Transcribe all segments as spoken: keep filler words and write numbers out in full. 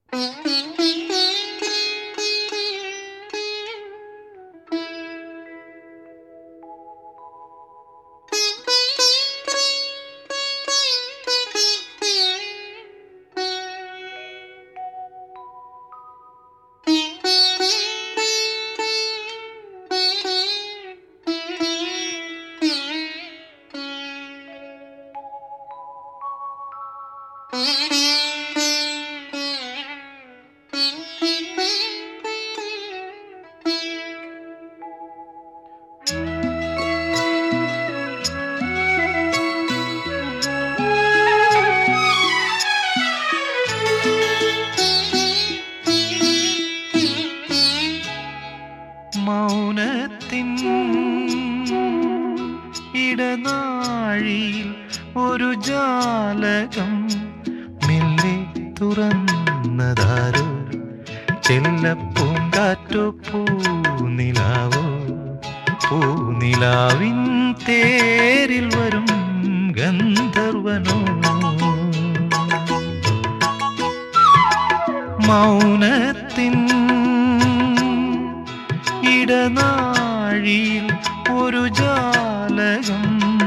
മൗനത്തിൻ ഇടനാഴിയിൽ ഒരു ജാലകം മെല്ലെ തുറന്നതാരോ, ചെല്ലപ്പൂങ്കാറ്റോ പൂനിലാവോ, പൂനിലാവിൻ തേരിൽ വരും ഗന്ധർവനോ. മൗനത്തിൻ ഇടനാഴിയിൽ ഒരു ജാലകം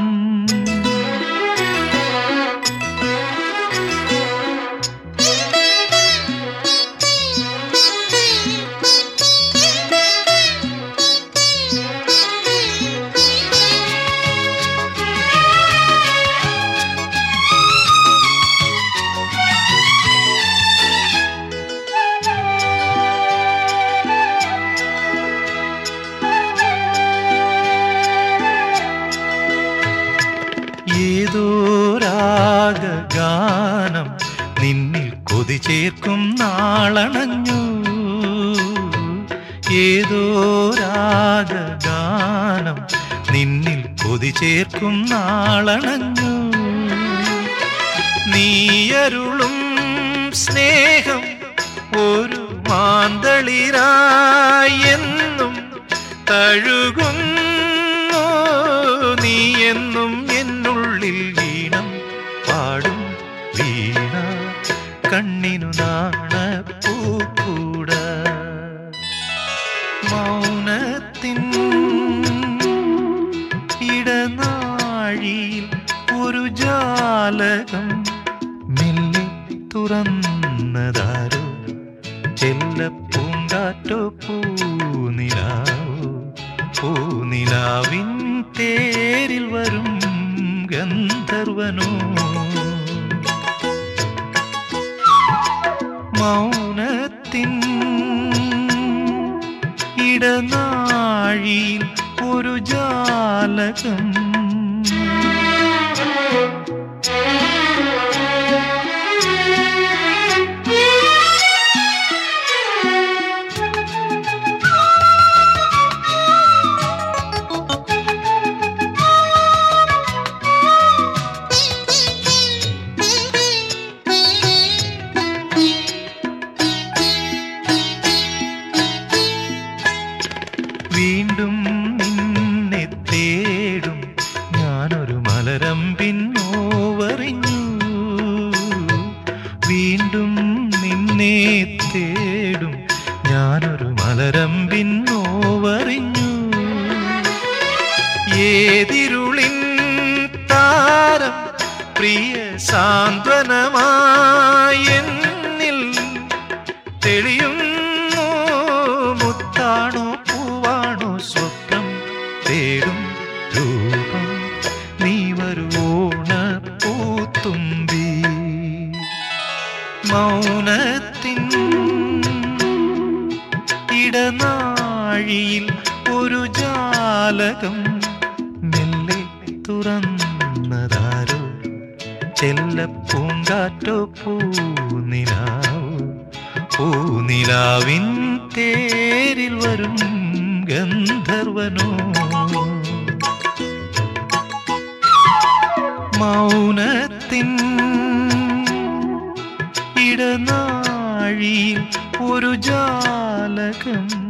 ഏതോ രാഗഗാനം നിന്നിൽ കൊതി ചേർക്കും നാളണഞ്ഞു. ഏതോ രാഗഗാനം നിന്നിൽ കൊതി ചേർക്കും നാളണഞ്ഞു. നീയരുളും സ്നേഹം ഒരു മാന്തളിരായി എന്നും തഴുകുന്നു. നീ എന്നും എന്നുള്ളിൽ വീണം പാടും വീണ കണ്ണിനു നാണപ്പൂക്കൂട. മൗനത്തിൻ ഇടനാഴിയിൽ ഒരു ജാലകം മെല്ലെ തുറന്നതാരോ, ചെല്ലപ്പൂങ്കാറ്റോ പൂനിലാവോ, പൂനിലാവിൻ തേരിൽ വരും ഗന്ധർവനോ. മൗനത്തിൻ ഇടനാഴിയിൽ ഒരു ജാലകം വീണ്ടും നിന്നെ തേടും ഞാനൊരു മലരമ്പിൻ നോവറിഞ്ഞു. വീണ്ടും നിന്നെ തേടും ഞാനൊരു മലരമ്പിൻ നോവറിഞ്ഞു. ഏതിരുളിൻ താരം പ്രിയ സാന്ത്വനമായെന്നിൽ തെളിയുന്നു. മുത്താണോ പൂവാണോ സ്വപ്നം തേടും രൂപം നീ വരുവോണ പൂത്തുമ്പി. മൗനത്തിൻ ഇടനാഴിയിൽ ഒരു ജാലകം മെല്ലെ തുറന്നതാരോ, ചെല്ലപ്പൂങ്കാറ്റോ പൂനിലാവോ, പൂനിലാവിൻ തേരിൽ വരും ഗന്ധർവനോ. മൗനത്തിൻ ഇടനാഴിയിൽ ഒരു ജാലകം